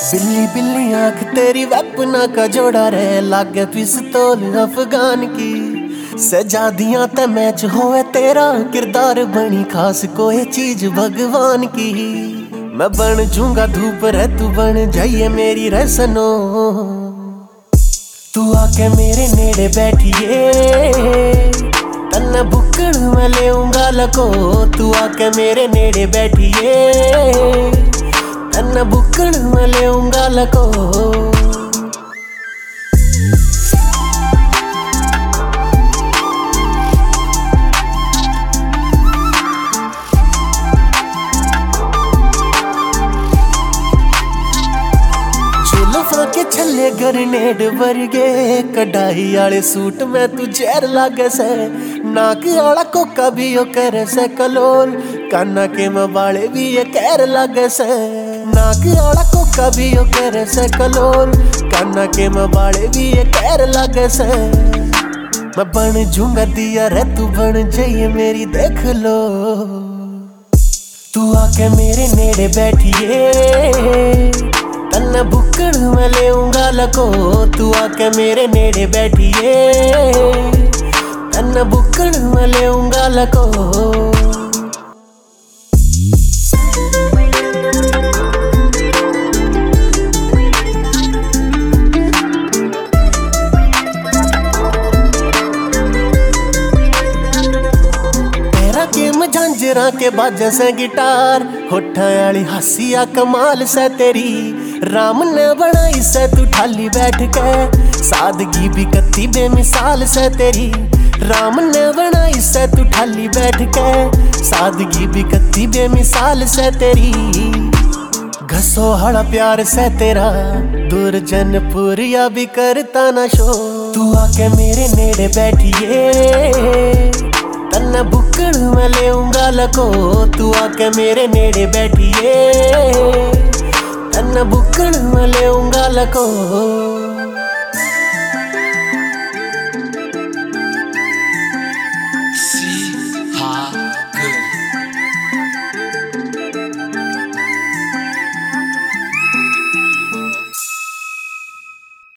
बिल्ली बिल्ली आंख तेरी वेपना का जोड़ा रे, लागे पिस्तौल अफगान की। सजादियां ते मैच होए तेरा किरदार, बनी खास कोई चीज भगवान की। मैं बन जूंगा धूप रे, तू बन जाइए मेरी रसनो। तू आके मेरे नेड़े बैठिए, तन्ने बुक्कड़ मैं लेऊंगा लको। तू आके मेरे नेड़े बैठिए, तन्ने बुक्कड़ मैं लेऊंगा लको। के छले ग्रेनेड वर्गे, कढ़ाई आले सूट में तू जहर लागे से। नाक आला कोका भी ओ करे से कलोल, काना के मबाले भी ये कैर लागे से। नाक आला कोका भी ओ करे से कलोल, काना के मबाले भी ये कैर लागे से। मैं बन जूंगा दिया रे, तू बन जाइए मेरी देख लो। तू आके मेरे नेड़े बैठिए, तन्ने बुक्कड़ मैं लेऊंगा लको। तू आके मेरे नेड़े बैठिए, तन्ने बुक्कड़ मैं लेऊंगा लको। झांझरा के बाजे से गिटार, होठा आली हासिया कमाल से तेरी। राम ने बनाई से तू ठाली बैठ के, सादगी भी कत्ती बेमिसाल से तेरी। राम ने बनाई से तू ठाली बैठ के, सादगी भी कत्ती बेमिसाल से तेरी। घसो हड़ा प्यार से तेरा, दुर्जनपुर या भी करता ना शो। तू आके मेरे नेड़े बैठिए, तन्ने बुक्कड़ मैं लेऊंगा लको। तू आके मेरे नेड़े बैठिए, तन्ने बुक्कड़ मैं लेऊंगा लको।